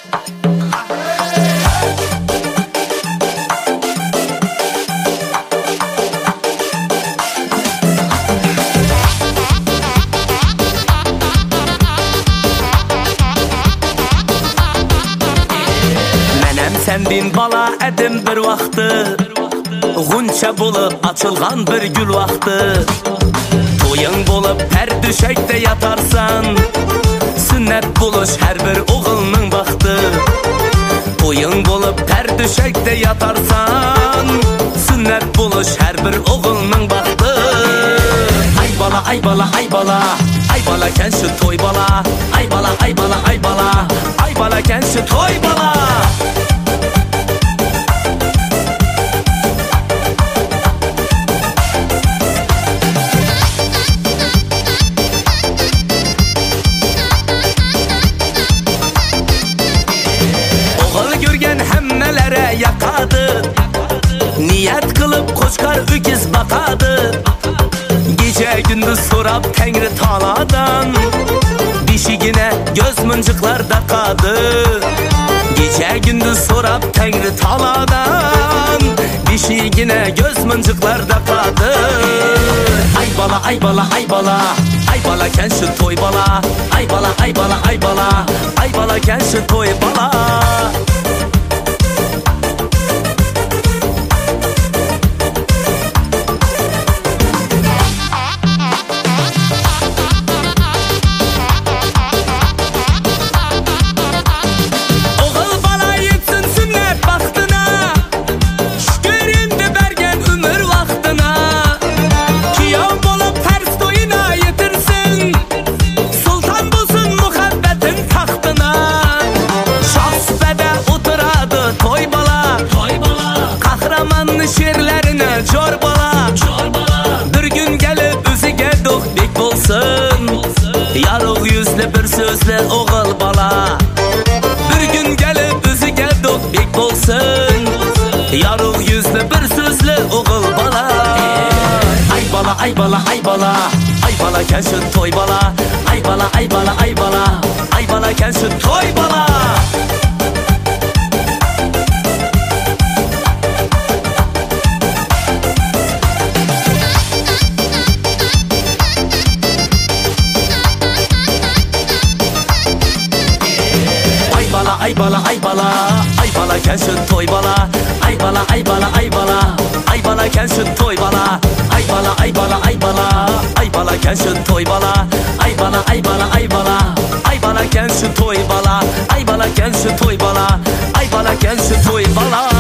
Sendin bala edim bir vaxtı, Gunça bulup açılgan bir gül vaxtı. Toyun bulup her düşekte yatarsan, Sünnet buluş her bir oğulnun vaxtı. Toyun bulup her düşekte yatarsan, Sünnet buluş her bir oğulnun vaxtı. Ay bala ay bala ay bala, Ay bala ken şu toy bala. Ay bala ay bala ay bala, Ay bala ken şu toy bala. Yakadı, niyet kılıp koşkar ükiz bakadı. Gece gündüz sorap tengri taladan, Dişigine göz mıncıklarda kadı. Gece gündüz sorap tengri taladan, Dişigine göz mıncıklarda kadı. Ay bala ay bala ay bala, Ay bala ken şu toy bala. Ay bala ay bala ay bala, Ay bala ken şu toy bala. Şiirlerine çorbala, bir gün gelip üzüge dokbek bolsun, Yarıq yüzlü bir sözlü oğul bala. Bir gün gelip üzüge dokbek bolsun, Yarıq yüzlü bir sözlü oğul bala. Ay bala ay bala ay bala, Ay bala ken şu toy bala. Ay bala ay bala ay bala, Ay bala ken şu toy bala. Ay bala ay bala, Ay bala ken şu toy bala. Ay bala ay bala ay bala, Ay bala ken şu toy bala. Ay bala ay bala ay bala, Ay bala ken şu toy bala. Ay bala ay bala ay bala, Ay bala ken şu toy bala. Ay bala ken şu toy bala, Ay bala ken şu toy bala.